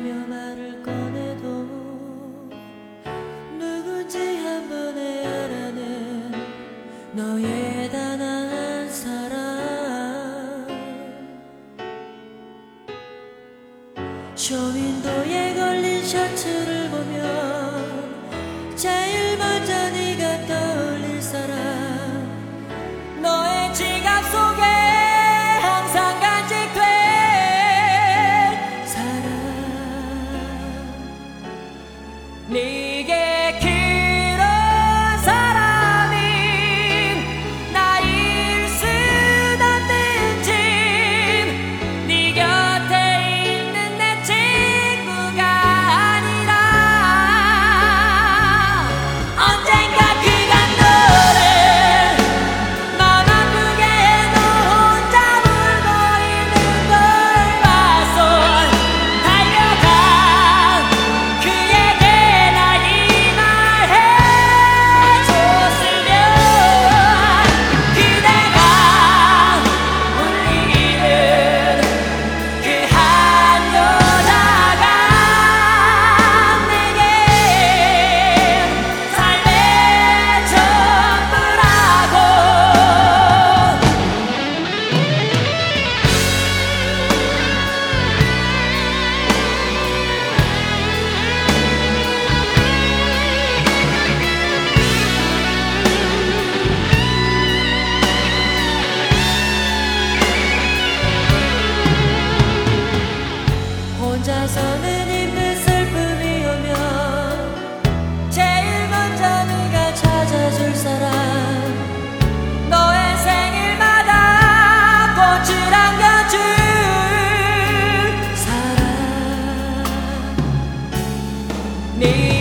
하며 말을 꺼내도 누군지 한 번에 알아낸 너의 단아한 사랑. 쇼윈도에 걸린 셔츠를 보면 제일 먼저 네가 떠올릴 사람. 너의 지갑 속에 항상 간직될 사람. 네게 그런 사람이 나일 순 없는지, 네 곁에 있는 내 친구가 아니라 언젠가 그간 너를 맘 아프게 너 혼자 울고 있는 걸 봐서 달려가 그에게 나 이 말 해줬으면, 그대가 울리는 그 한 여자가 내겐 삶의 전부라고. 혼자서는 힘든 슬픔이 오면 제일 먼저 네가 찾아줄 사람. 너의 생일마다 꽃을 안겨줄 사람. 네